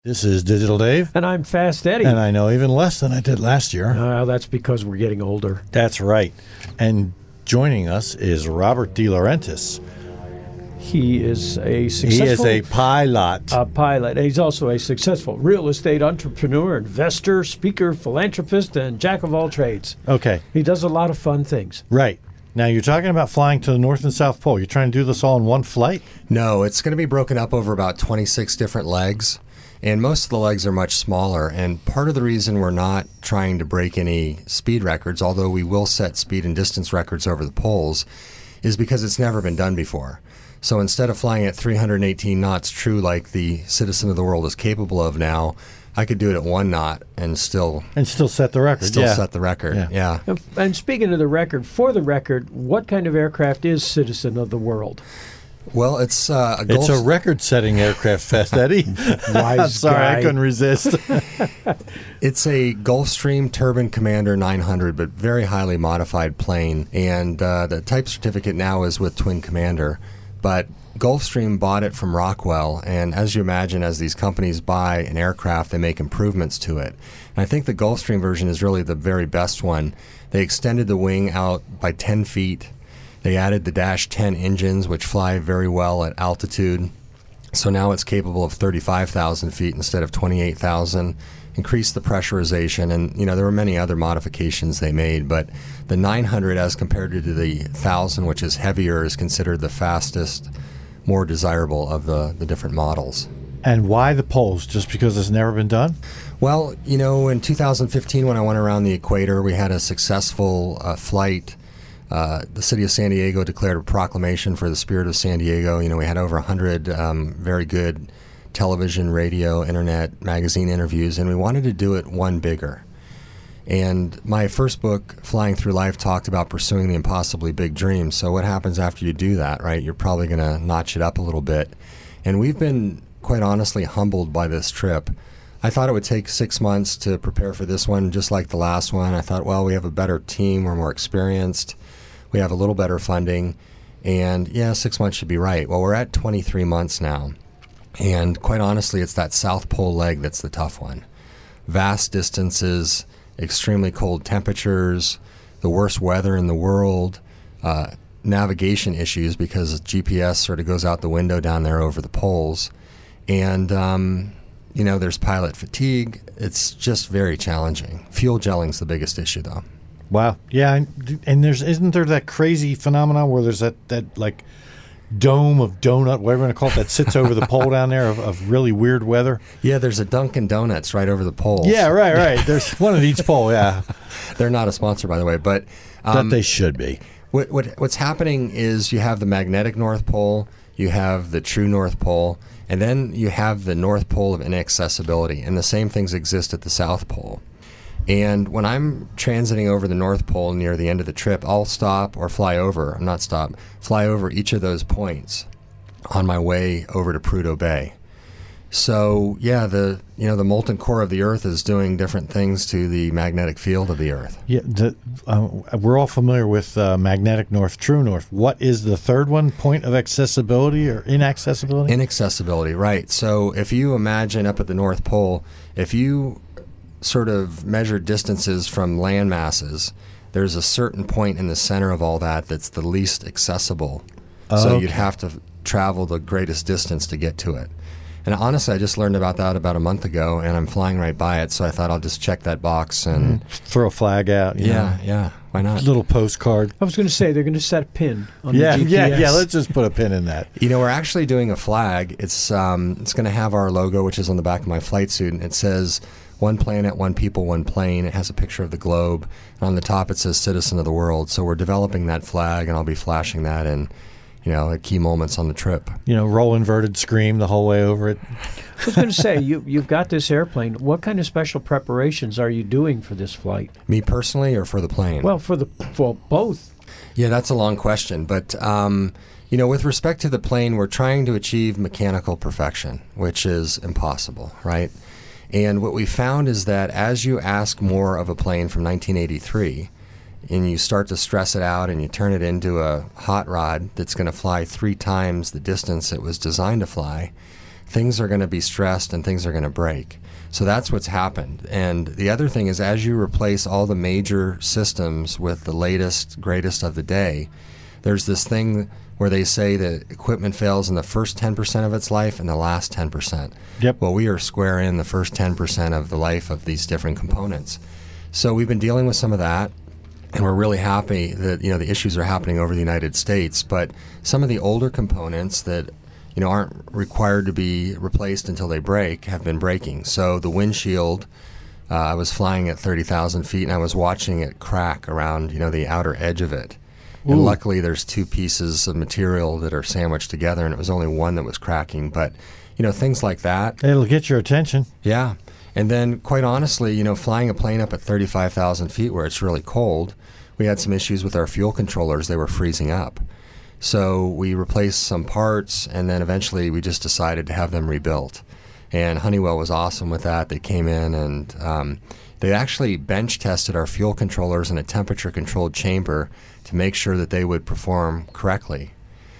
This is Digital Dave. And I'm Fast Eddie. And I know even less than I did last year. That's because we're getting older. That's right. And joining us is Robert DeLaurentis. He is a successful... He is a pilot. A pilot. He's also a successful real estate entrepreneur, investor, speaker, philanthropist, and jack of all trades. Okay. He does a lot of fun things. Right. Now, you're talking about flying to the North and South Pole. You're trying to do this all in one flight? No, it's going to be broken up over about 26 different legs. And most of the legs are much smaller. And part of the reason we're not trying to break any speed records, although we will set speed and distance records over the poles, is because it's never been done before. So instead of flying at 318 knots true like the Citizen of the World is capable of now, I could do it at 1 knot and still set the record. Set the record. Yeah. And speaking of the record, for the record, what kind of aircraft is Citizen of the World? Well, it's a record-setting aircraft, Fast Eddie. Wise Sorry, guy. I couldn't resist. It's a Gulfstream Turbine Commander 900, but very highly modified plane. And the type certificate now is with Twin Commander. But Gulfstream bought it from Rockwell, and as you imagine, as these companies buy an aircraft, they make improvements to it. And I think the Gulfstream version is really the very best one. They extended the wing out by 10 feet. They added the Dash 10 engines, which fly very well at altitude. So now it's capable of 35,000 feet instead of 28,000. Increased the pressurization, and there were many other modifications they made. But the 900, as compared to the 1,000, which is heavier, is considered the fastest, more desirable of the different models. And why the poles? Just because it's never been done? Well, in 2015, when I went around the equator, we had a successful flight. The city of San Diego declared a proclamation for the Spirit of San Diego. We had over 100 very good television, radio, internet, magazine interviews, and we wanted to do it one bigger. And my first book, Flying Through Life, talked about pursuing the impossibly big dreams. So what happens after you do that, right? You're probably going to notch it up a little bit. And we've been, quite honestly, humbled by this trip. I thought it would take 6 months to prepare for this one, just like the last one. I thought, well, we have a better team, we're more experienced, we have a little better funding, and 6 months should be right. Well, we're at 23 months now. And quite honestly, it's that South Pole leg that's the tough one. Vast distances, extremely cold temperatures, the worst weather in the world, navigation issues because GPS sort of goes out the window down there over the poles. And, there's pilot fatigue. It's just very challenging. Fuel gelling's the biggest issue, though. Wow. Yeah, and isn't there that crazy phenomenon where there's that like dome of donut, whatever you want to call it, that sits over the pole down there of really weird weather? Yeah, there's a Dunkin' Donuts right over the poles. Yeah, right. There's one at each pole, yeah. They're not a sponsor, by the way, but they should be. What's happening is you have the magnetic North Pole, you have the true North Pole, and then you have the North Pole of inaccessibility, and the same things exist at the South Pole. And when I'm transiting over the North Pole near the end of the trip, I'll stop or fly over each of those points on my way over to Prudhoe Bay. So, the molten core of the Earth is doing different things to the magnetic field of the Earth. Yeah, we're all familiar with magnetic North, true North. What is the third one? Point of accessibility or inaccessibility? Inaccessibility, right. So if you imagine up at the North Pole, if you sort of measure distances from land masses, there's a certain point in the center of all that that's the least accessible. So you'd have to travel the greatest distance to get to it. And honestly, I just learned about that about a month ago, and I'm flying right by it, so I thought I'll just check that box and throw a flag out. Yeah, why not? Little postcard. I was going to say they're going to set a pin on the GPS. Yeah. Let's just put a pin in that. We're actually doing a flag. It's going to have our logo, which is on the back of my flight suit, and it says "One planet, one people, one plane." It has a picture of the globe, and on the top it says "Citizen of the World." So we're developing that flag, and I'll be flashing that in at key moments on the trip. Roll inverted scream the whole way over it. I was going to say, you've got this airplane. What kind of special preparations are you doing for this flight? Me personally or for the plane? Well, for both. Yeah, that's a long question. But, with respect to the plane, we're trying to achieve mechanical perfection, which is impossible, right? And what we found is that as you ask more of a plane from 1983, and you start to stress it out and you turn it into a hot rod that's going to fly 3 times the distance it was designed to fly, things are going to be stressed and things are going to break. So that's what's happened. And the other thing is, as you replace all the major systems with the latest, greatest of the day, there's this thing where they say that equipment fails in the first 10% of its life and the last 10%. Yep. Well, we are square in the first 10% of the life of these different components. So we've been dealing with some of that, and we're really happy that the issues are happening over the United States. But some of the older components that aren't required to be replaced until they break have been breaking. So the windshield, I was flying at 30,000 feet, and I was watching it crack around the outer edge of it. Ooh. And luckily, there's two pieces of material that are sandwiched together, and it was only one that was cracking. But, things like that. It'll get your attention. Yeah. And then, quite honestly, flying a plane up at 35,000 feet where it's really cold, we had some issues with our fuel controllers. They were freezing up. So we replaced some parts, and then eventually we just decided to have them rebuilt. And Honeywell was awesome with that. They came in and they actually bench tested our fuel controllers in a temperature-controlled chamber to make sure that they would perform correctly.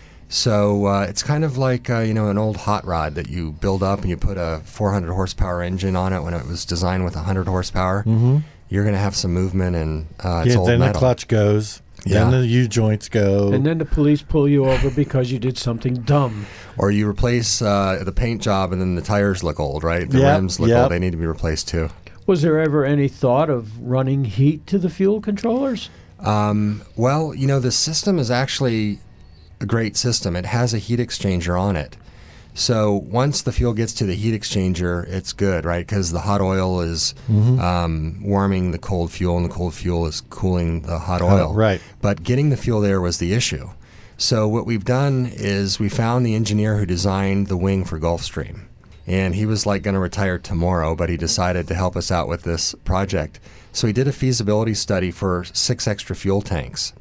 So it's kind of like an old hot rod that you build up and you put a 400 horsepower engine on it when it was designed with 100 horsepower. Mm-hmm. You're going to have some movement, and it's old then metal. the clutch goes. Yeah. Then the U-joints go. And then the police pull you over because you did something dumb. Or you replace the paint job and then the tires look old, right? The Yep, rims look yep. old. They need to be replaced too. Was there ever any thought of running heat to the fuel controllers? Well, the system is actually a great system. It has a heat exchanger on it. So once the fuel gets to the heat exchanger, it's good, right? Because the hot oil is warming the cold fuel, and the cold fuel is cooling the hot oil. Right. But getting the fuel there was the issue. So what we've done is we found the engineer who designed the wing for Gulfstream. And he was going to retire tomorrow, but he decided to help us out with this project. So he did a feasibility study for 6 extra fuel tanks.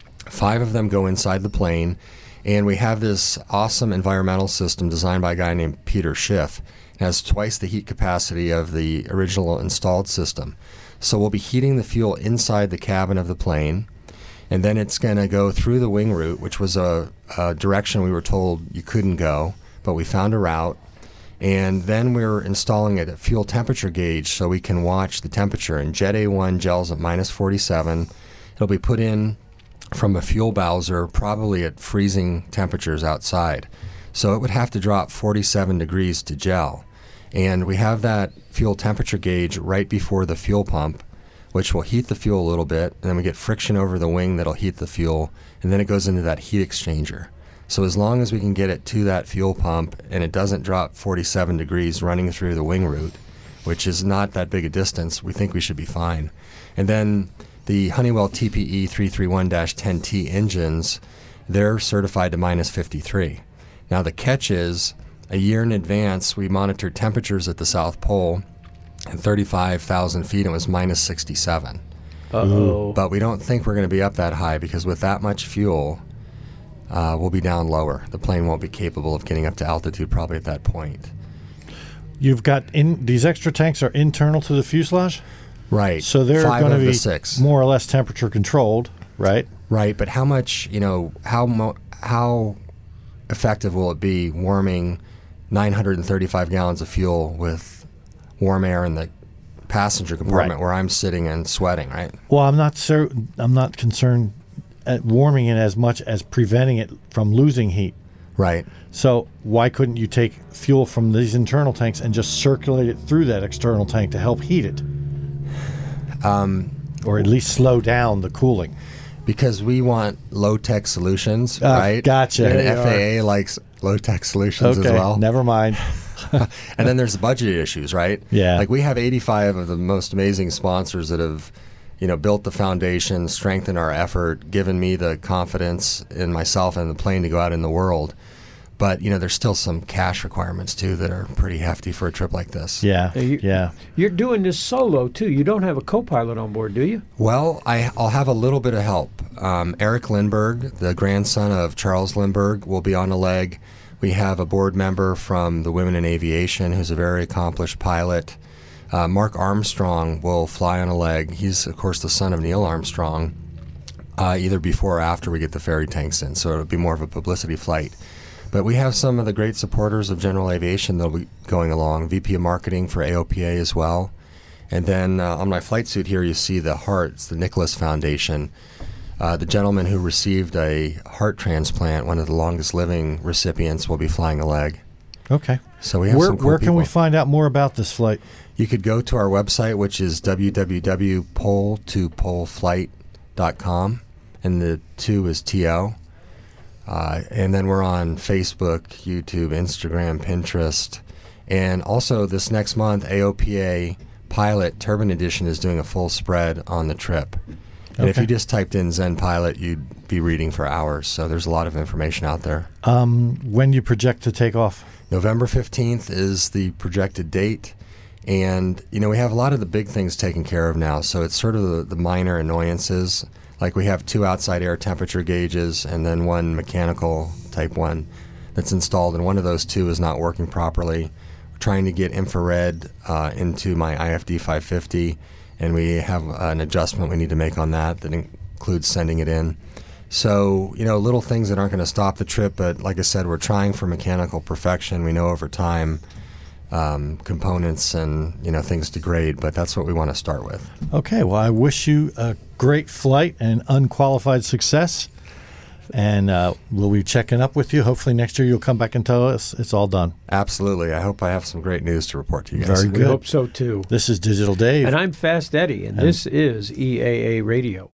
5 of them go inside the plane. And we have this awesome environmental system designed by a guy named Peter Schiff. It has twice the heat capacity of the original installed system. So we'll be heating the fuel inside the cabin of the plane, and then it's going to go through the wing route, which was a direction we were told you couldn't go, but we found a route. And then we're installing a fuel temperature gauge so we can watch the temperature. And Jet A1 gels at minus 47. It'll be put in from a fuel bowser, probably at freezing temperatures outside. So it would have to drop 47 degrees to gel. And we have that fuel temperature gauge right before the fuel pump, which will heat the fuel a little bit, and then we get friction over the wing that'll heat the fuel, and then it goes into that heat exchanger. So as long as we can get it to that fuel pump and it doesn't drop 47 degrees running through the wing route, which is not that big a distance, we think we should be fine. And then the Honeywell TPE 331-10T engines, they're certified to minus 53. Now the catch is, a year in advance, we monitored temperatures at the South Pole at 35,000 feet, and it was minus 67. Uh-oh. But we don't think we're going to be up that high, because with that much fuel, we'll be down lower. The plane won't be capable of getting up to altitude probably at that point. You've got these extra tanks are internal to the fuselage? Right. So they're 5 going of to the be 6. more or less temperature controlled, right? Right, but how much, how effective will it be warming 935 gallons of fuel with warm air in the passenger compartment where I'm sitting and sweating, right? Well, I'm not concerned at warming it as much as preventing it from losing heat. Right. So why couldn't you take fuel from these internal tanks and just circulate it through that external tank to help heat it? Or at least slow down the cooling. Because we want low-tech solutions, right? Gotcha. And FAA likes low-tech solutions as well. Never mind. And then there's the budget issues, right? Yeah. Like we have 85 of the most amazing sponsors that have, built the foundation, strengthened our effort, given me the confidence in myself and the plane to go out in the world. But, there's still some cash requirements, too, that are pretty hefty for a trip like this. Yeah, You're doing this solo, too. You don't have a co-pilot on board, do you? Well, I'll have a little bit of help. Eric Lindbergh, the grandson of Charles Lindbergh, will be on a leg. We have a board member from the Women in Aviation who's a very accomplished pilot. Mark Armstrong will fly on a leg. He's, of course, the son of Neil Armstrong, either before or after we get the ferry tanks in, so it'll be more of a publicity flight. But we have some of the great supporters of general aviation that'll be going along. VP of Marketing for AOPA as well. And then on my flight suit here, you see the heart. It's the Nicholas Foundation. The gentleman who received a heart transplant, one of the longest living recipients, will be flying a leg. Okay. So we have some cool Where can we people. find out more about this flight? You could go to our website, which is www.pole2poleflight.com, and the 2 is TO. And then we're on Facebook, YouTube, Instagram, Pinterest. And also this next month, AOPA Pilot Turbine Edition is doing a full spread on the trip. And if Okay. you just typed in Zen Pilot, you'd be reading for hours. So there's a lot of information out there. When you project to take off? November 15th is the projected date. And, we have a lot of the big things taken care of now. So it's sort of the minor annoyances. Like we have 2 outside air temperature gauges and then 1 mechanical type 1 that's installed. And one of those 2 is not working properly. We're trying to get infrared into my IFD 550. And we have an adjustment we need to make on that includes sending it in. So, little things that aren't going to stop the trip, but like I said, we're trying for mechanical perfection. We know over time components and, things degrade, but that's what we want to start with. Okay. Well, I wish you a great flight and unqualified success. And we'll be checking up with you. Hopefully next year you'll come back and tell us it's all done. Absolutely. I hope I have some great news to report to you guys. Very We good. hope so too. This is Digital Dave. And I'm Fast Eddie, and this is EAA Radio.